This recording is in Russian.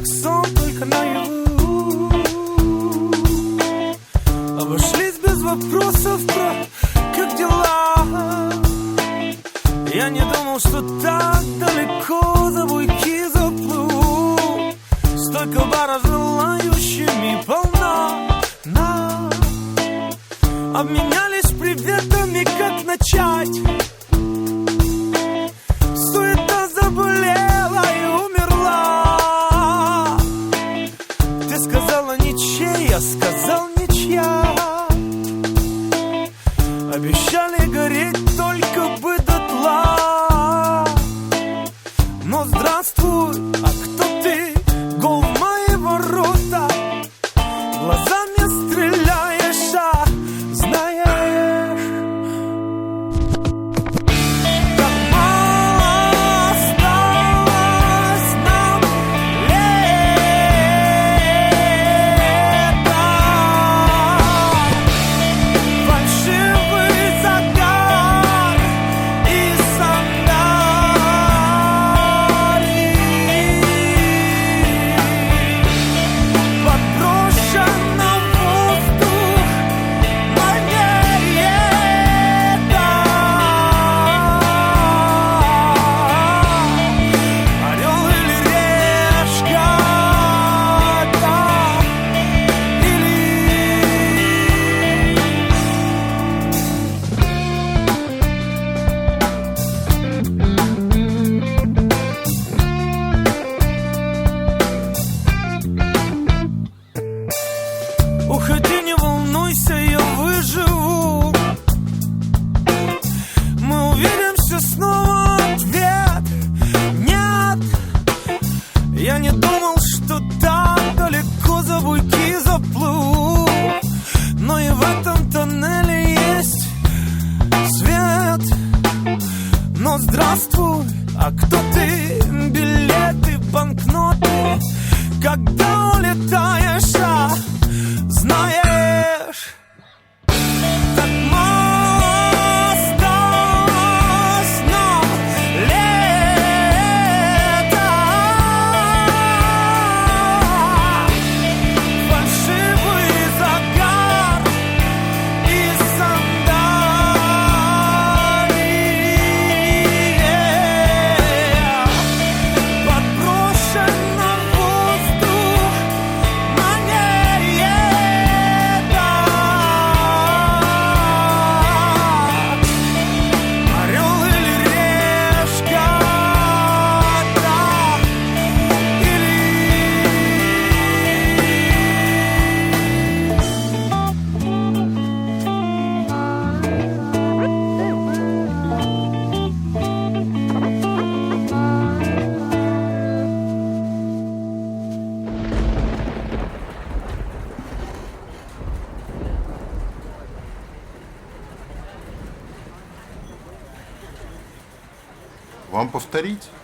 как сон, только наяву. Обошлись без вопросов про как дела. Я не думал, что так далеко за буйки заплыву. Столько бара желающими полна. Обменялись приветами, как начать. Суета заболела и умерла. Ты сказала ничей, я сказал ничья. Обещали гореть только бы дотла. Но здравствуй, а кто ты? Гол в мои ворота. Глазами стреляешь, а знаешь, как мало осталось нам лета. Фальшивый загар и сандалии. Подброшено в воздух маньяка. Орел или решка, да, или уходи, не волнуйся, я выживу. Мы увидимся снова, ответ нет. Я не думал, что так далеко за буйки заплыву. Но и в этом тоннеле есть свет. Но здравствуй, а кто ты? Билеты, банкноты. Когда улетаешь, а знаешь, так мало осталось нам лета. Фальшивый загар и сандалии. Подброшено в воздух маньяка. Орел или решка, да, или Вам повторить?